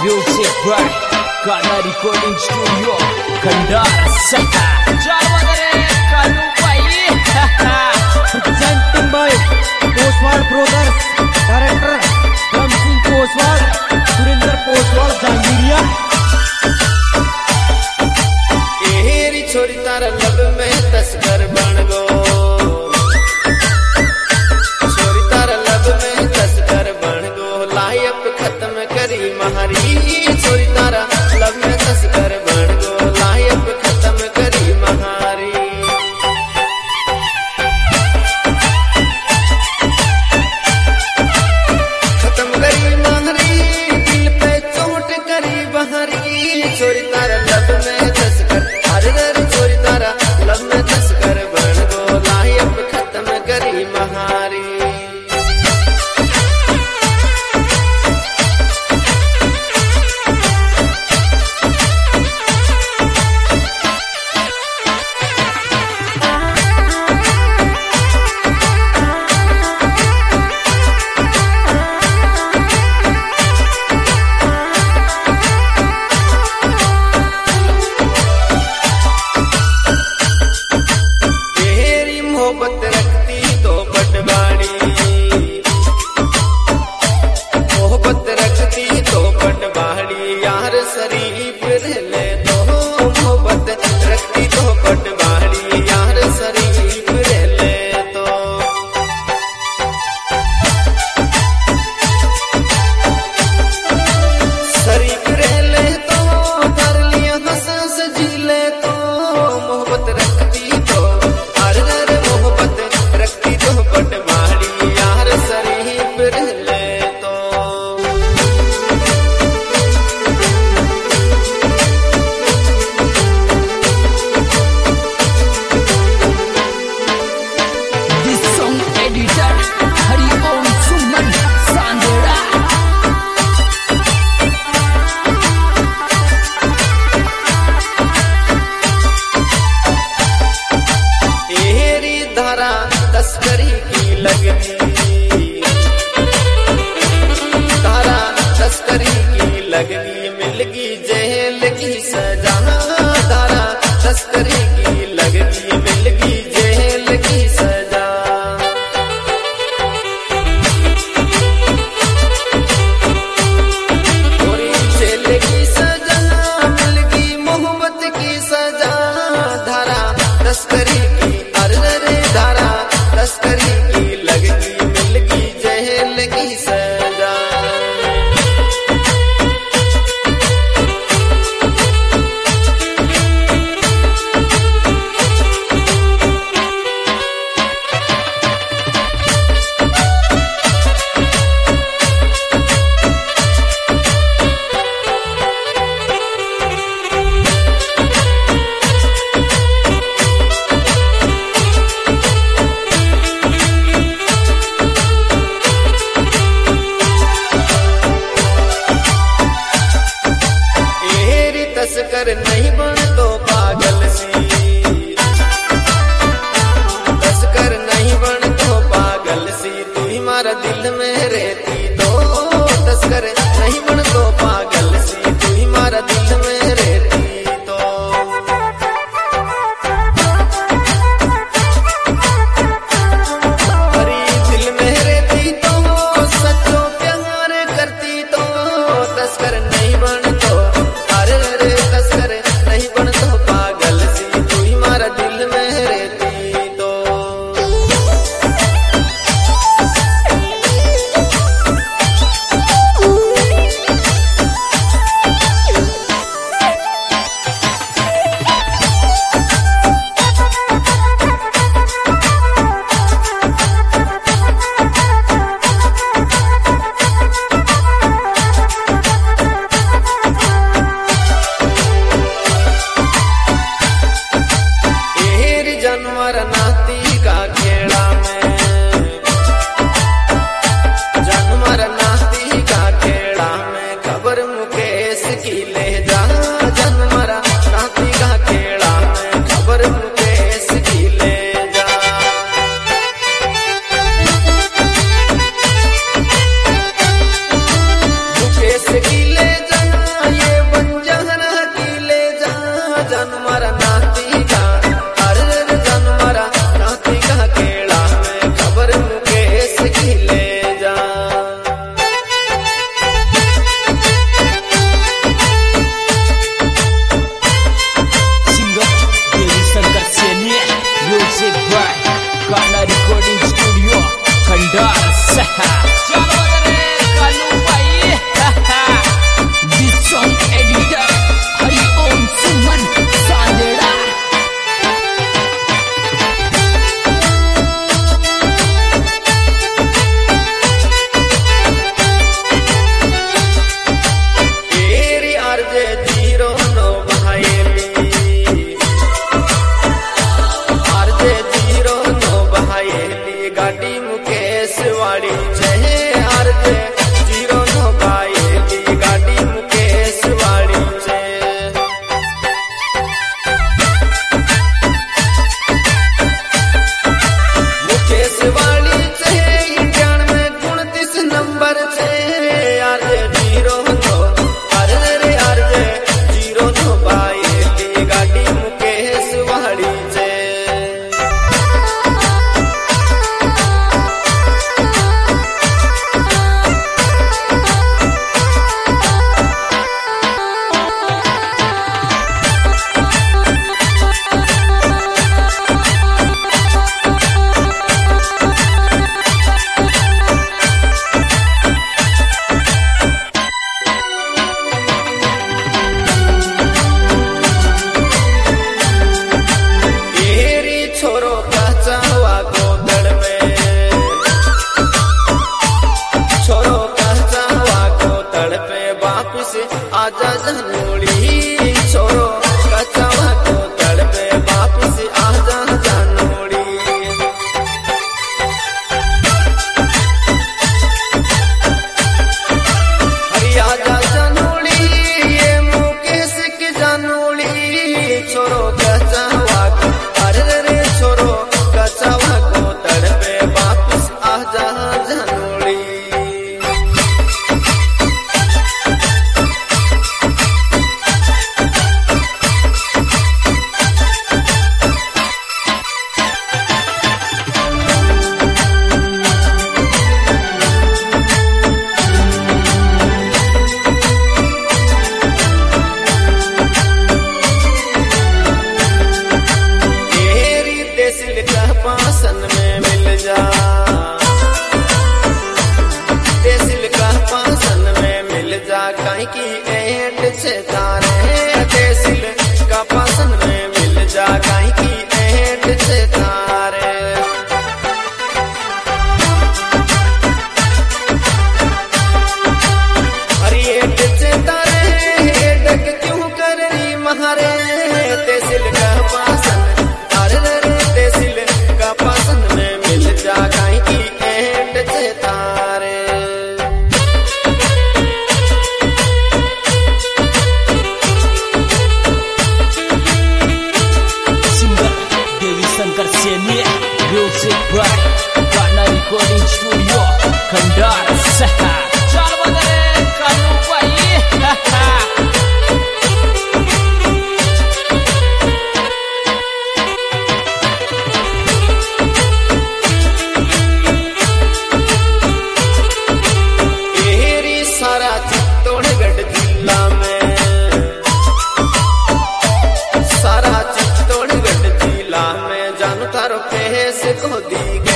Music by Kana Recording Studio, Kandar Saka. Kalu Bhai. Presenting by Poswal Brothers, Director Ram Singh Poswal, Surinder Poswal, Jangiria. एरी छोरी तारा लब में तस्कर बन गो, छोरी तारा लब में तस्कर बन गो, लायप खत्म करी महारी। छोरी तारा लब में तस्कर बन गो, लायप खत्म करी महारी। खत्म करी महारी, दिल पे चोट करी बहारी। छोरी तारा लब में तस्कर, छोरी तारा लब में तस्कर बन गो, लायप खत्म करी महारी। मोहब्बत रखती तो पटवाड़ी, मोहब्बत रखती तो पटवाड़ी, यार शरीफ रहले तो मोहब्बत रखती तो पटवाड़ी, यार शरीफ रहले तो। शरीफ रहले तो कर लिया हंस हंस जीले तो, मोहब्बत रखती तो पटवाड़ी, यार शरीफ रहले तो। This song editor Hari Om Suman Sandera. एरी धारा तस्करी की लगनी, धारा तस्करी की लगनी, मिलगी जेल की सजा। धारा तस्करी की लगनी, मिलगी जेल की सजा। पूरी जेल की सजा, मिलगी मोहब्बत की सजा। धारा तस्करी की, अरे धारा तस्करी की लगनी। वाली छे आरजे 092 की गाड़ी मुकेश वाली छे। मुकेश वाली छे इंडियन में 29 नंबर छे आरजे 092 आरजे 092 की गाड़ी मुकेश वाली छे। आजा जानोड़ी छोरो कचावा को तड़पे वापस आजा जानोड़ी। हरी आजा जानोड़ी ये मुकेश की जानोड़ी छोरो कचावा को अरे रे छोरो कचावा को तड़पे वापस आजा जानोड़ी। पासन में मिल जा तेसिल का पासन में मिल जा कहीं की एंट से तारे तेसिल का पासन में मिल जा कहीं की एंट से तारे। अरे एंट से तारे डक क्यों कर रही महारे तेसिल का पासन अरे तेसिल पासन में मिल जा कहीं की एंड से तारे। Singer Devi Shankar Saini music by गाना रिकॉर्डिंग स्टूडियो खंडार सहा। चल बदले कानू पाई चित्तौड़गढ़ जिला में सारा चित्तौड़गढ़ जिला में जानू तारो फेस को दी